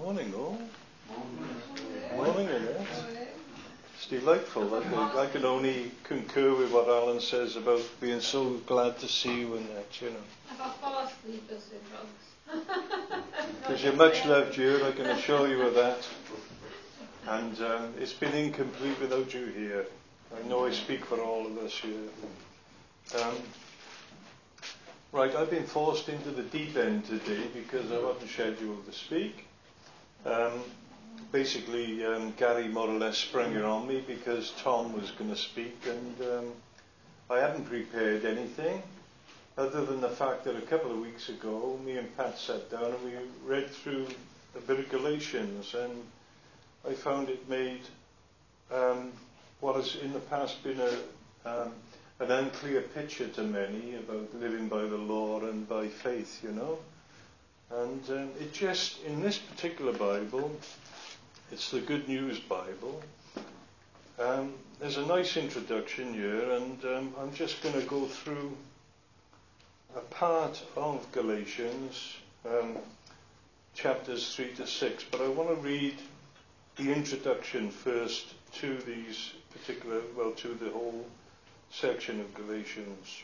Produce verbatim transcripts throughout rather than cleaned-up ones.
Morning, all. Morning, Annette. It's delightful. I can, I can only concur with what Alan says about being so glad to see you, Annette, you know. I've fast sleepers with drugs. Because you're much loved, you, I can assure you of that. And um, it's been incomplete without you here. I know I speak for all of us here. Um, right, I've been forced into the deep end today because I wasn't scheduled to speak. Um, basically, um, Gary more or less sprung it on me because Tom was going to speak, and um, I hadn't prepared anything other than the fact that a couple of weeks ago, me and Pat sat down and we read through a bit of Galatians, and I found it made um, what has in the past been a, um, an unclear picture to many about living by the law and by faith, you know. And um, it just, in this particular Bible, it's the Good News Bible, um, there's a nice introduction here, and um, I'm just going to go through a part of Galatians, um, chapters three to six, but I want to read the introduction first to these particular, well, to the whole section of Galatians.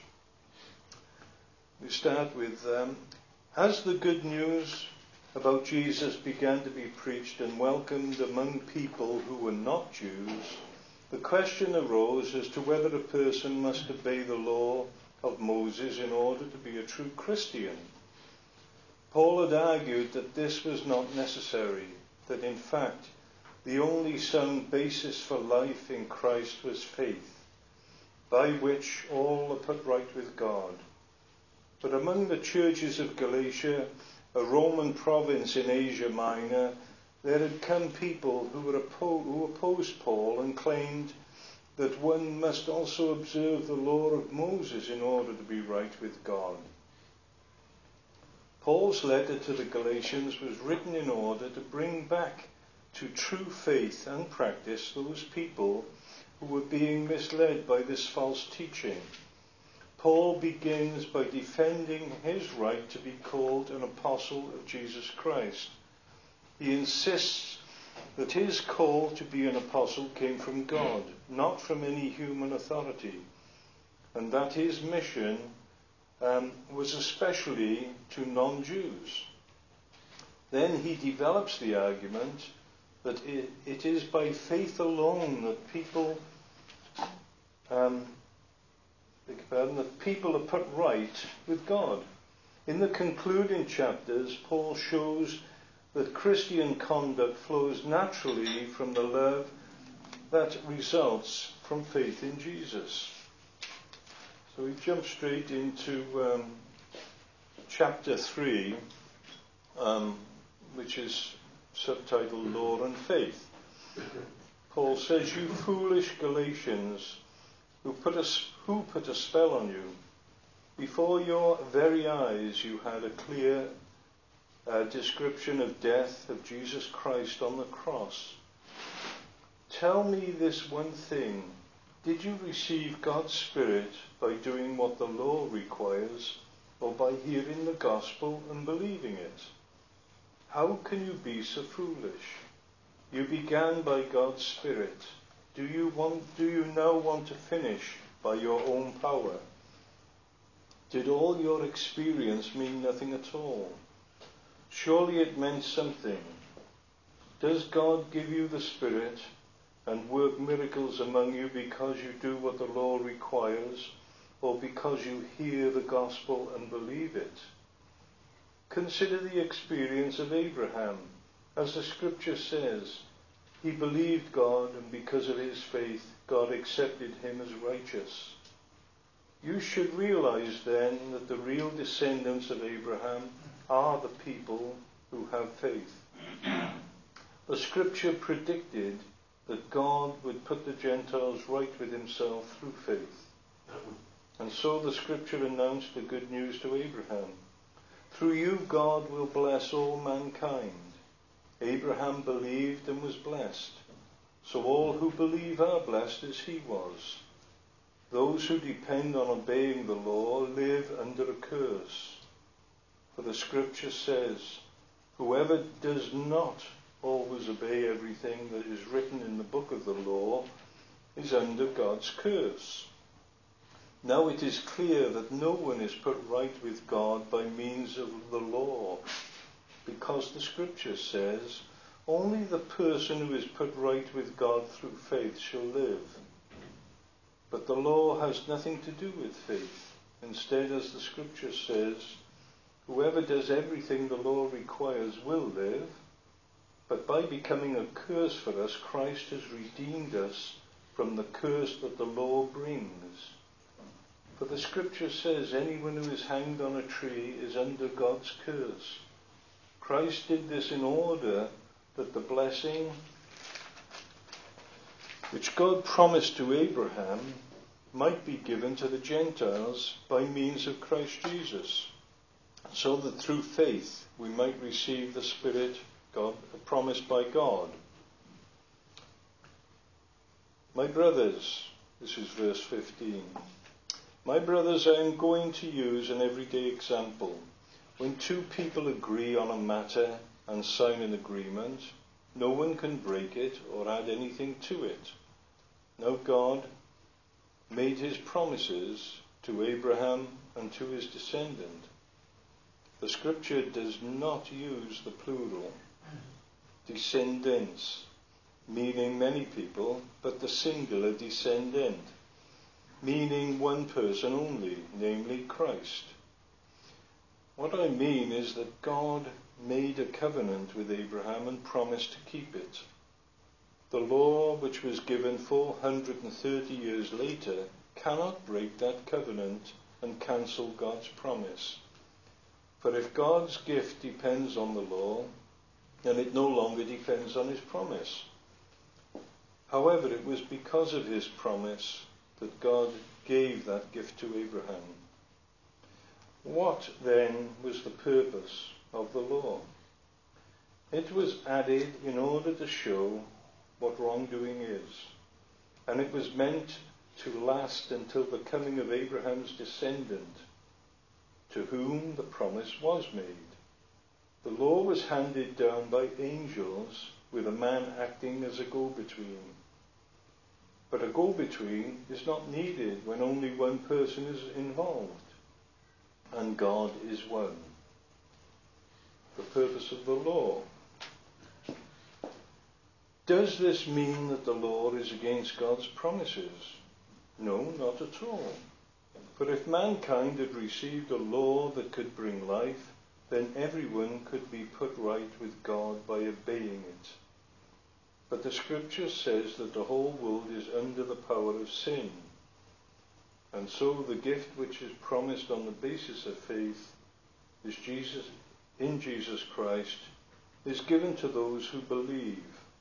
We start with, um, as the good news about Jesus began to be preached and welcomed among people who were not Jews, the question arose as to whether a person must obey the law of Moses in order to be a true Christian. Paul had argued that this was not necessary, that in fact the only sound basis for life in Christ was faith, by which all are put right with God. But among the churches of Galatia, a Roman province in Asia Minor, there had come people who, were oppo- who opposed Paul and claimed that one must also observe the law of Moses in order to be right with God. Paul's letter to the Galatians was written in order to bring back to true faith and practice those people who were being misled by this false teaching. Paul begins by defending his right to be called an apostle of Jesus Christ. He insists that his call to be an apostle came from God, not from any human authority, and that his mission um, was especially to non-Jews. Then he develops the argument that it, it is by faith alone that people um, that people are put right with God. In the concluding chapters, Paul shows that Christian conduct flows naturally from the love that results from faith in Jesus. So we jump straight into um, chapter three, um, which is subtitled Law and Faith. Paul says, "You foolish Galatians, who put a, who put a spell on you? Before your very eyes you had a clear uh, description of death of Jesus Christ on the cross. Tell me this one thing. Did you receive God's Spirit by doing what the law requires, or by hearing the gospel and believing it? How can you be so foolish? You began by God's Spirit. Do you want, do you now want to finish by your own power? Did all your experience mean nothing at all? Surely it meant something. Does God give you the Spirit and work miracles among you because you do what the law requires, or because you hear the gospel and believe it? Consider the experience of Abraham. As the scripture says, he believed God, and because of his faith, God accepted him as righteous. You should realize then that the real descendants of Abraham are the people who have faith. The scripture predicted that God would put the Gentiles right with himself through faith. And so the scripture announced the good news to Abraham. Through you God will bless all mankind. Abraham believed and was blessed. So all who believe are blessed as he was. Those who depend on obeying the law live under a curse. For the scripture says, Whoever does not always obey everything that is written in the book of the law is under God's curse. Now it is clear that no one is put right with God by means of the law, because the scripture says, only the person who is put right with God through faith shall live. But the law has nothing to do with faith. Instead, as the scripture says, whoever does everything the law requires will live, but by becoming a curse for us, Christ has redeemed us from the curse that the law brings. For the scripture says, anyone who is hanged on a tree is under God's curse. Christ did this in order that the blessing which God promised to Abraham might be given to the Gentiles by means of Christ Jesus, so that through faith we might receive the Spirit God promised by God. My brothers, this is verse fifteen. My brothers, I am going to use an everyday example. When two people agree on a matter and sign an agreement, no one can break it or add anything to it. Now God made his promises to Abraham and to his descendant. The scripture does not use the plural, descendants, meaning many people, but the singular descendant, meaning one person only, namely Christ. What I mean is that God made a covenant with Abraham and promised to keep it. The law, which was given four hundred thirty years later, cannot break that covenant and cancel God's promise. For if God's gift depends on the law, then it no longer depends on his promise. However, it was because of his promise that God gave that gift to Abraham. What, then, was the purpose of the law? It was added in order to show what wrongdoing is, and it was meant to last until the coming of Abraham's descendant, to whom the promise was made. The law was handed down by angels, with a man acting as a go-between. But a go-between is not needed when only one person is involved, and God is one. The purpose of the law. Does this mean that the law is against God's promises? No, not at all. For if mankind had received a law that could bring life, then everyone could be put right with God by obeying it. But the scripture says that the whole world is under the power of sin. And so the gift which is promised on the basis of faith is Jesus, in Jesus Christ, is given to those who believe.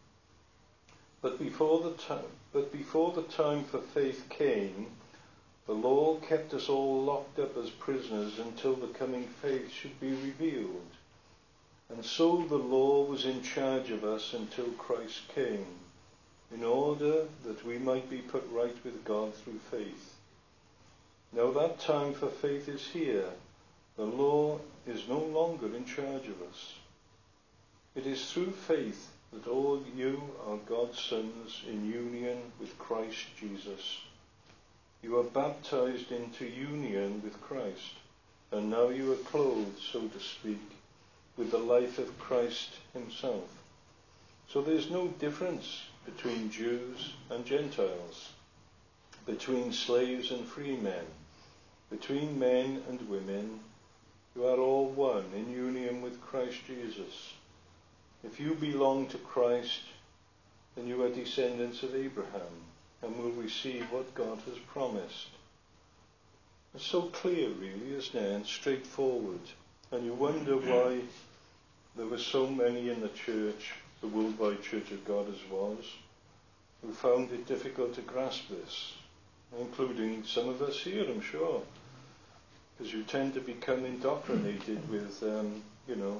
But before the time, but before the time for faith came, the law kept us all locked up as prisoners until the coming faith should be revealed. And so the law was in charge of us until Christ came, in order that we might be put right with God through faith. Now that time for faith is here. The law is no longer in charge of us. It is through faith that all you are God's sons in union with Christ Jesus. You are baptized into union with Christ, and now you are clothed, so to speak, with the life of Christ himself. So there is no difference between Jews and Gentiles, between slaves and free men, between men and women. You are all one in union with Christ Jesus. If you belong to Christ, then you are descendants of Abraham and will receive what God has promised. It's so clear, really, isn't it, and straightforward. And you wonder why there were so many in the church, the worldwide Church of God as was, who found it difficult to grasp this, including some of us here, I'm sure, because you tend to become indoctrinated with, um, you know,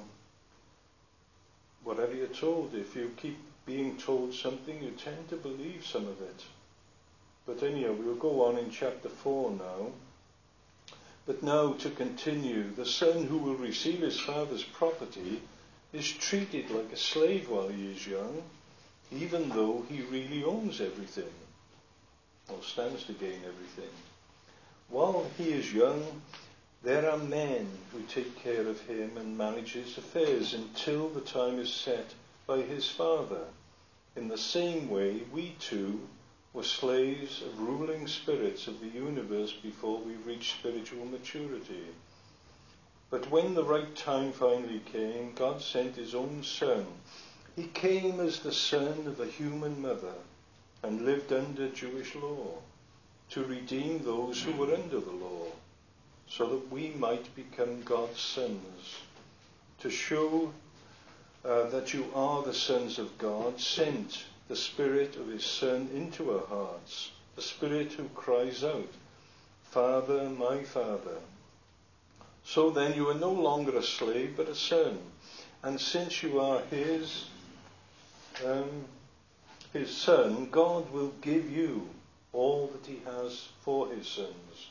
whatever you're told. If you keep being told something, you tend to believe some of it. But anyhow, we'll go on in chapter four now. But now to continue, the son who will receive his father's property is treated like a slave while he is young, even though he really owns everything, or stands to gain everything. While he is young, there are men who take care of him and manage his affairs until the time is set by his father. In the same way, we too were slaves of ruling spirits of the universe before we reached spiritual maturity. But when the right time finally came, God sent his own Son. He came as the son of a human mother and lived under Jewish law to redeem those who were under the law, so that we might become God's sons. To show uh, that you are the sons of God, sent the Spirit of his Son into our hearts, the Spirit who cries out, Father, my Father. So then you are no longer a slave, but a son. And since you are his, um, his son, God will give you all that he has for his sons.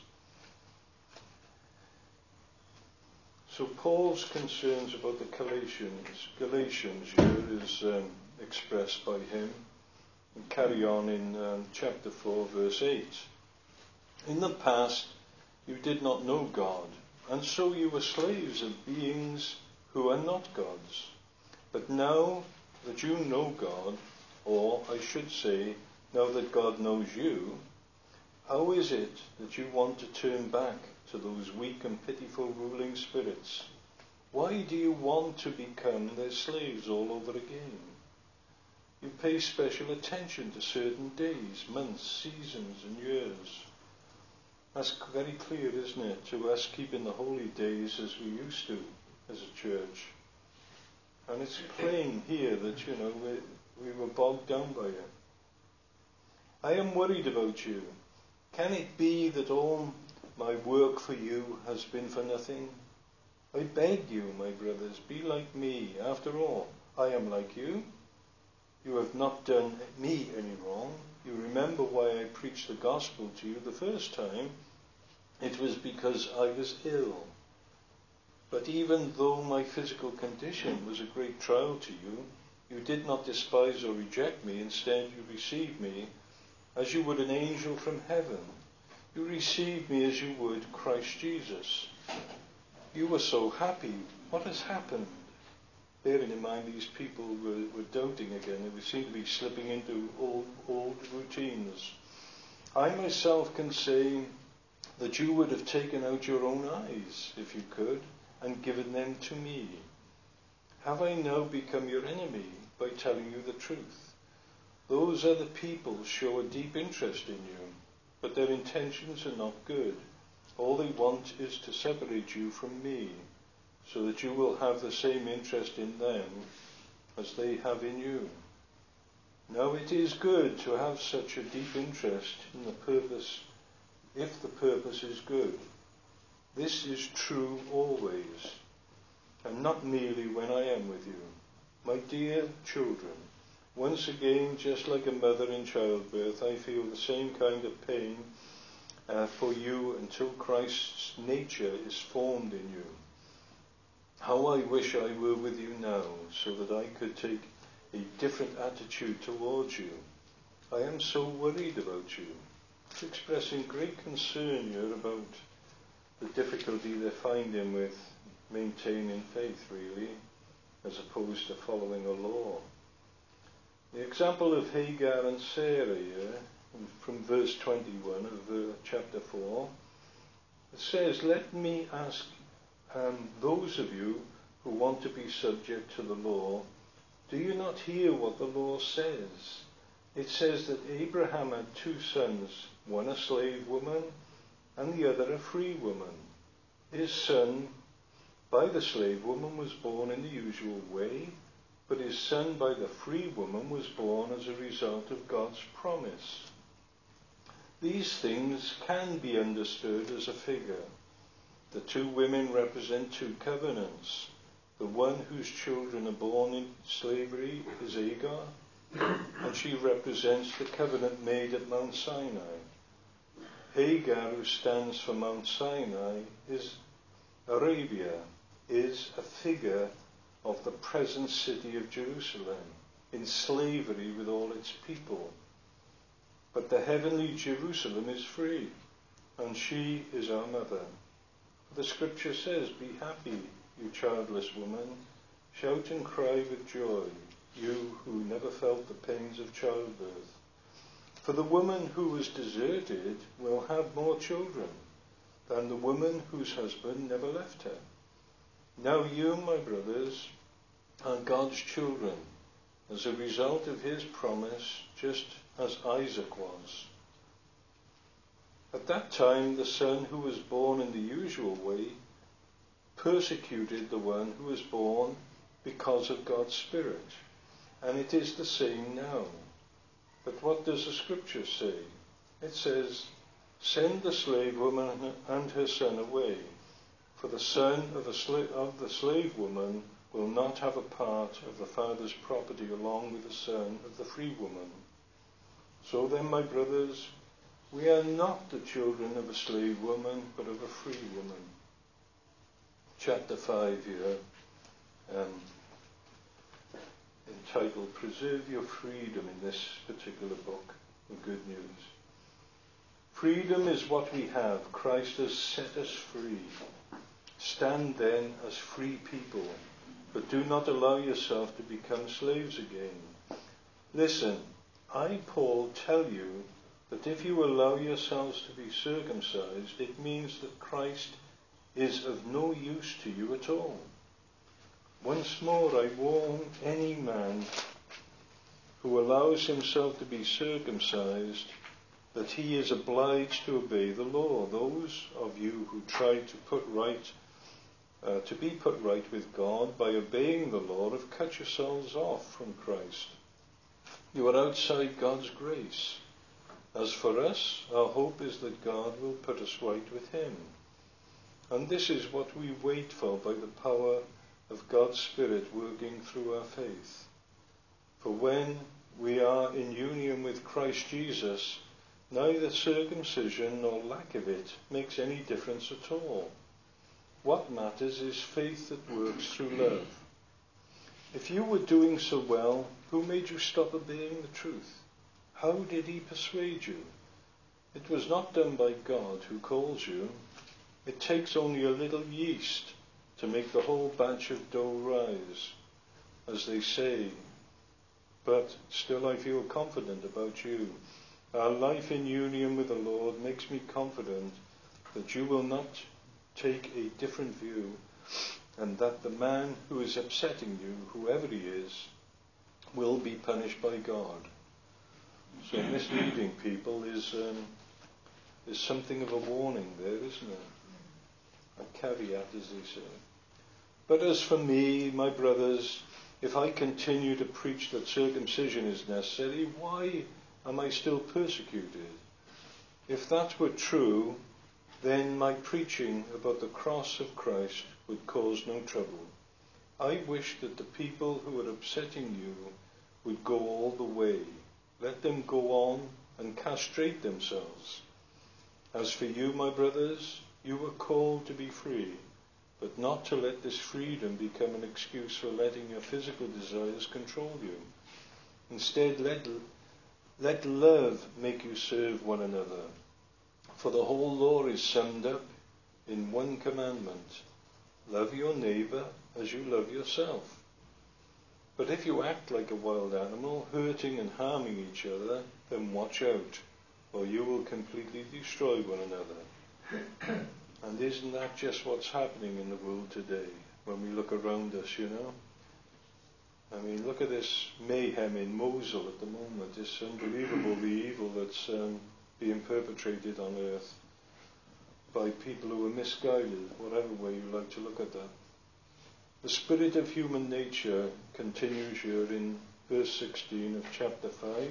So Paul's concerns about the Galatians, Galatians here is um, expressed by him. And carry on in um, chapter four, verse eight. In the past, you did not know God, and so you were slaves of beings who are not gods. But now that you know God, or I should say, now that God knows you, how is it that you want to turn back to those weak and pitiful ruling spirits? Why do you want to become their slaves all over again? You pay special attention to certain days, months, seasons, and years. That's very clear, isn't it, to us keeping the holy days as we used to as a church. And it's plain here that, you know, we, we were bogged down by it. I am worried about you. Can it be that all my work for you has been for nothing? I beg you, my brothers, be like me. After all, I am like you. You have not done me any wrong. You remember why I preached the gospel to you the first time. It was because I was ill. But even though my physical condition was a great trial to you, you did not despise or reject me. Instead, you received me as you would an angel from heaven. You received me as you would Christ Jesus. You were so happy. What has happened? Bearing in mind these people were, were doubting again, and we seem to be slipping into old, old routines. I myself can say that you would have taken out your own eyes, if you could, and given them to me. Have I now become your enemy by telling you the truth? Those other people show a deep interest in you, but their intentions are not good. All they want is to separate you from me, so that you will have the same interest in them as they have in you. Now it is good to have such a deep interest in the purpose, if the purpose is good. This is true always, and not merely when I am with you. My dear children, once again, just like a mother in childbirth, I feel the same kind of pain uh, for you until Christ's nature is formed in you. How I wish I were with you now, so that I could take a different attitude towards you. I am so worried about you. It's expressing great concern here about the difficulty they're finding with maintaining faith, really, as opposed to following a law. The example of Hagar and Sarah here, from verse twenty-one of uh, chapter four, it says, let me ask um, those of you who want to be subject to the law, do you not hear what the law says? It says that Abraham had two sons, one a slave woman and the other a free woman. His son by the slave woman was born in the usual way, but his son by the free woman was born as a result of God's promise. These things can be understood as a figure. The two women represent two covenants. The one whose children are born in slavery is Hagar, and she represents the covenant made at Mount Sinai. Hagar, who stands for Mount Sinai, is Arabia, is a figure of the present city of Jerusalem, in slavery with all its people. But the heavenly Jerusalem is free, and she is our mother. The scripture says, "Be happy, you childless woman, shout and cry with joy, you who never felt the pains of childbirth. For the woman who was deserted will have more children than the woman whose husband never left her." Now you, my brothers, are God's children, as a result of his promise, just as Isaac was. At that time, the son who was born in the usual way persecuted the one who was born because of God's Spirit, and it is the same now. But what does the scripture say? It says, "Send the slave woman and her son away, for the son of, a sla- of the slave woman will not have a part of the father's property along with the son of the free woman." So then, my brothers, we are not the children of a slave woman, but of a free woman. Chapter five here, um, entitled "Preserve Your Freedom" in this particular book of Good News. Freedom is what we have. Christ has set us free. Stand then as free people, but do not allow yourself to become slaves again. Listen, I, Paul, tell you that if you allow yourselves to be circumcised, it means that Christ is of no use to you at all. Once more, I warn any man who allows himself to be circumcised that he is obliged to obey the law. Those of you who try to put right, uh, to be put right with God by obeying the law have cut yourselves off from Christ. You are outside God's grace. As for us, our hope is that God will put us right with him. And this is what we wait for by the power of God's Spirit working through our faith. For when we are in union with Christ Jesus, neither circumcision nor lack of it makes any difference at all. What matters is faith that works through love. If you were doing so well, who made you stop obeying the truth? How did he persuade you? It was not done by God who calls you. It takes only a little yeast to make the whole batch of dough rise, as they say. But still I feel confident about you. Our life in union with the Lord makes me confident that you will not take a different view, and that the man who is upsetting you, whoever he is, will be punished by God. So misleading people is um, is something of a warning there, isn't it? A caveat, as they say. But as for me, my brothers, if I continue to preach that circumcision is necessary, why am I still persecuted? If that were true, then my preaching about the cross of Christ would cause no trouble. I wish that the people who are upsetting you would go all the way. Let them go on and castrate themselves. As for you, my brothers, you were called to be free, but not to let this freedom become an excuse for letting your physical desires control you. Instead, let, let love make you serve one another. For the whole law is summed up in one commandment: love your neighbour as you love yourself. But if you act like a wild animal, hurting and harming each other, then watch out, or you will completely destroy one another. And isn't that just what's happening in the world today, when we look around us, you know? I mean, look at this mayhem in Mosul at the moment. It's unbelievable, the evil that's um, being perpetrated on earth by people who are misguided, whatever way you like to look at that. The spirit of human nature continues here in verse sixteen of chapter five.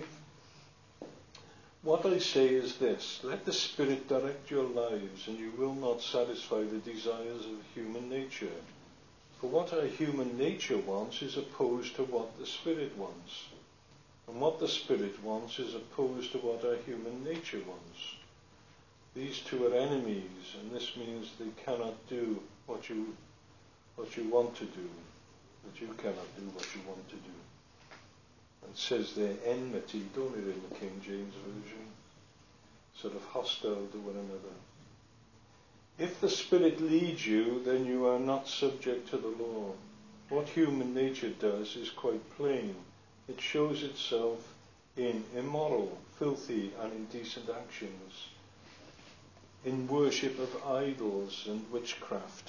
What I say is this: let the Spirit direct your lives, and you will not satisfy the desires of human nature. For what our human nature wants is opposed to what the Spirit wants. And what the Spirit wants is opposed to what our human nature wants. These two are enemies, and this means they cannot do what you what you want to do. that you cannot do what you want to do. It says there enmity, don't it, in the King James Version? Sort of hostile to one another. If the Spirit leads you, then you are not subject to the law. What human nature does is quite plain. It shows itself in immoral, filthy and indecent actions, in worship of idols and witchcraft.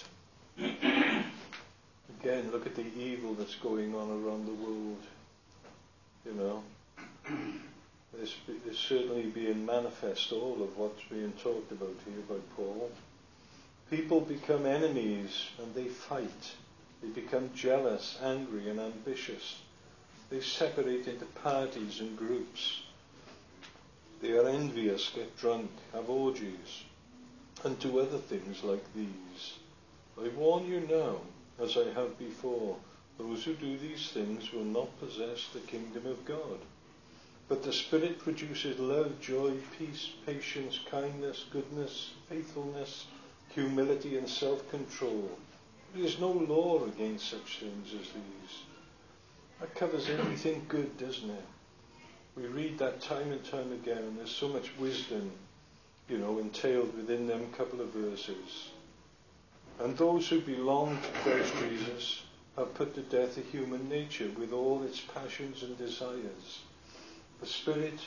Again, look at the evil that's going on around the world. You know, there's, there's certainly being manifest all of what's being talked about here by Paul. People become enemies and they fight. They become jealous, angry and ambitious. They separate into parties and groups. They are envious, get drunk, have orgies, and do other things like these. I warn you now, as I have before, those who do these things will not possess the kingdom of God. But the Spirit produces love, joy, peace, patience, kindness, goodness, faithfulness, humility and self-control. There is no law against such things as these. That covers everything good, doesn't it? We read that time and time again, and there's so much wisdom, you know, entailed within them couple of verses. And those who belong to Christ Jesus have put to death a human nature with all its passions and desires. The Spirit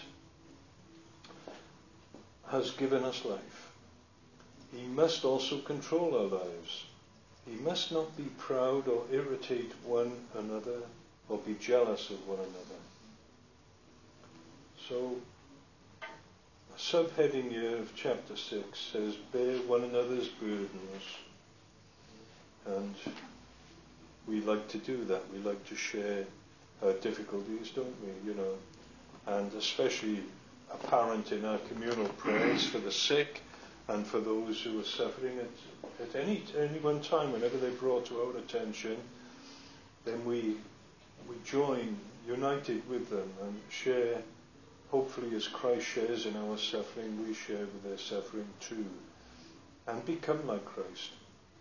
has given us life. He must also control our lives. He must not be proud or irritate one another or be jealous of one another. So, a subheading here of chapter six says, bear one another's burdens. And we like to do that. We like to share our difficulties, don't we? You know, and especially apparent in our communal prayers for the sick and for those who are suffering at, at any any one time, whenever they're brought to our attention, then we we join, united with them, and share, hopefully as Christ shares in our suffering, we share with their suffering too, and become like Christ.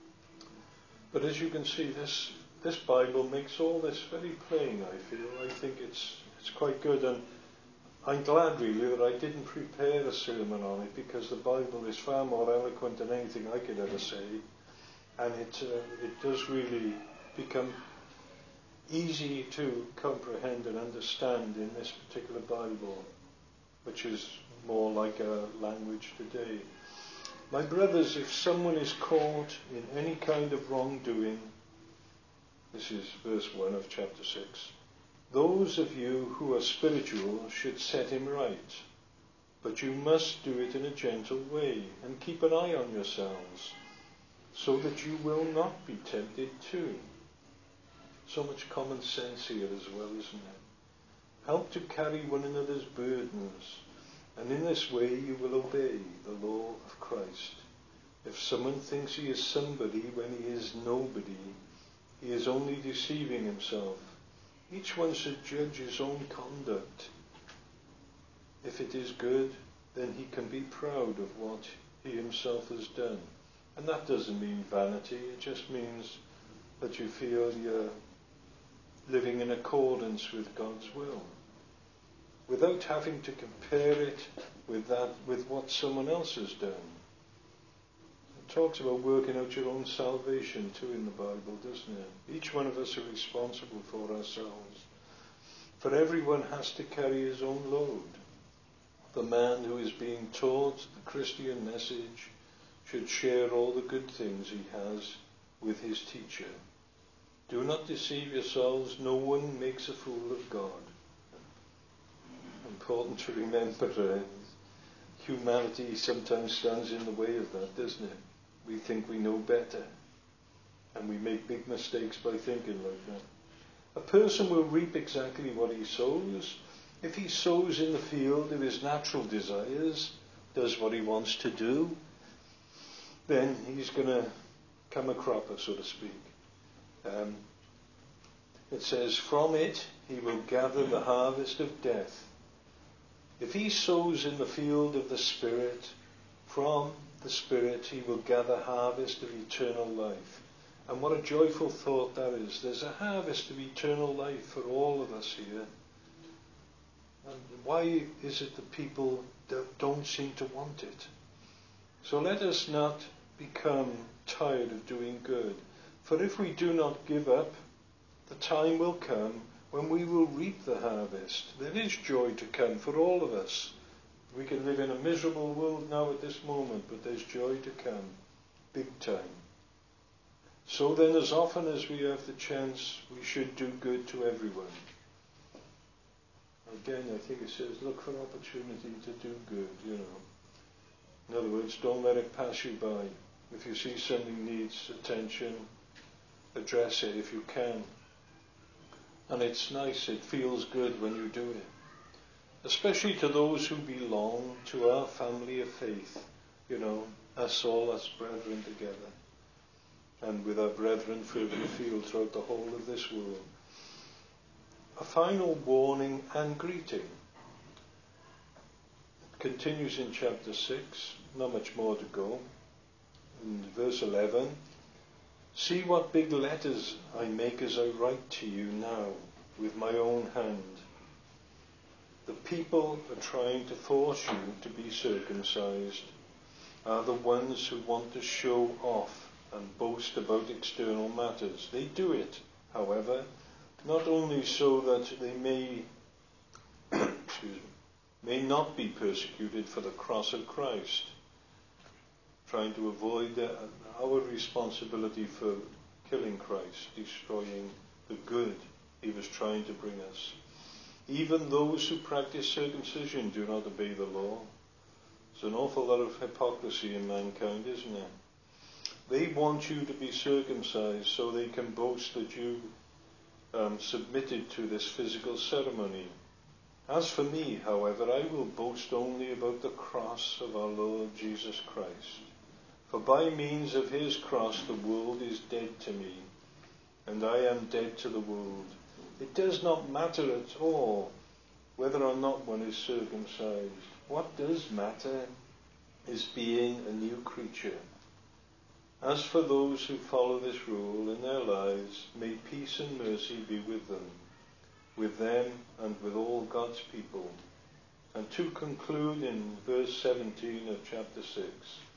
But as you can see, this this Bible makes all this very plain, I feel. I think it's it's quite good, and I'm glad really that I didn't prepare a sermon on it, because the Bible is far more eloquent than anything I could ever say, and it uh, it does really become easy to comprehend and understand in this particular Bible, which is more like a language today. My brothers, if someone is caught in any kind of wrongdoing, this is verse one of chapter six, those of you who are spiritual should set him right, but you must do it in a gentle way, and keep an eye on yourselves, so that you will not be tempted too. So much common sense here as well, isn't it? Help to carry one another's burdens, and in this way you will obey the law of Christ. If someone thinks he is somebody when he is nobody, he is only deceiving himself. Each one should judge his own conduct. If it is good, then he can be proud of what he himself has done. And that doesn't mean vanity, it just means that you feel you're living in accordance with God's will, without having to compare it with that, with what someone else has done. It talks about working out your own salvation too in the Bible, doesn't it? Each one of us are responsible for ourselves. For everyone has to carry his own load. The man who is being taught the Christian message should share all the good things he has with his teacher. Do not deceive yourselves, no one makes a fool of God. Important to remember, uh, humanity sometimes stands in the way of that, doesn't it? We think we know better, and we make big mistakes by thinking like that. A person will reap exactly what he sows. If he sows in the field of his natural desires, does what he wants to do, then he's going to come a cropper, so to speak. Um, it says, from it he will gather the harvest of death. If he sows in the field of the Spirit, from the Spirit he will gather harvest of eternal life. And what a joyful thought that is. There's a harvest of eternal life for all of us here. And why is it that people don't seem to want it? So let us not become tired of doing good. For if we do not give up, the time will come when we will reap the harvest. There is joy to come for all of us. We can live in a miserable world now at this moment, but there's joy to come, big time. So then, as often as we have the chance, we should do good to everyone. Again, I think it says, look for opportunity to do good, you know. In other words, don't let it pass you by. If you see something needs attention, address it if you can. And it's nice, it feels good when you do it. Especially to those who belong to our family of faith, you know, us all, us brethren together. And with our brethren further afield throughout the whole of this world. A final warning and greeting. It continues in chapter six, not much more to go. In verse eleven, see what big letters I make as I write to you now with my own hand. The people are trying to force you to be circumcised are the ones who want to show off and boast about external matters. They do it, however, not only so that they may, excuse me, may not be persecuted for the cross of Christ, trying to avoid uh, our responsibility for killing Christ, destroying the good he was trying to bring us. Even those who practice circumcision do not obey the law. There's an awful lot of hypocrisy in mankind, isn't there? They want you to be circumcised so they can boast that you um, submitted to this physical ceremony. As for me, however, I will boast only about the cross of our Lord Jesus Christ. For by means of his cross the world is dead to me, and I am dead to the world. It does not matter at all whether or not one is circumcised. What does matter is being a new creature. As for those who follow this rule in their lives, may peace and mercy be with them, with them and with all God's people. And to conclude in verse seventeen of chapter six,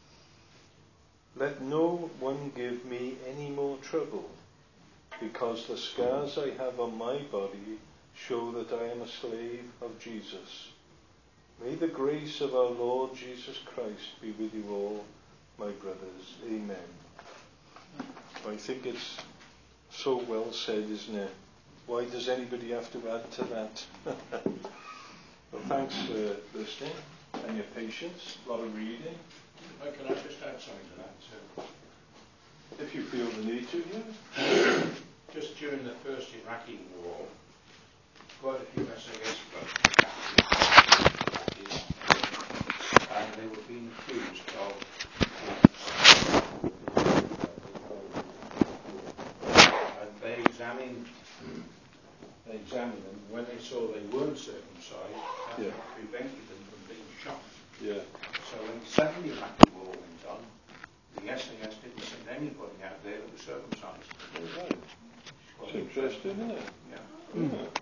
let no one give me any more trouble, because the scars I have on my body show that I am a slave of Jesus. May the grace of our Lord Jesus Christ be with you all, my brothers. Amen. I think it's so well said, isn't it? Why does anybody have to add to that? Well, thanks for listening and your patience. A lot of reading. Oh, can I just add something to that too? If you feel the need to, yeah. Just during the first Iraqi war, quite a few S A S guys, and they were being accused of, and they examined, they examined them. When they saw they weren't circumcised, that Yeah. prevented them from being shot. Yeah. So when the second Iraqi war went on, the S A S didn't send anybody out there that was circumcised. All right. It's interesting, isn't it? Yeah. Yeah.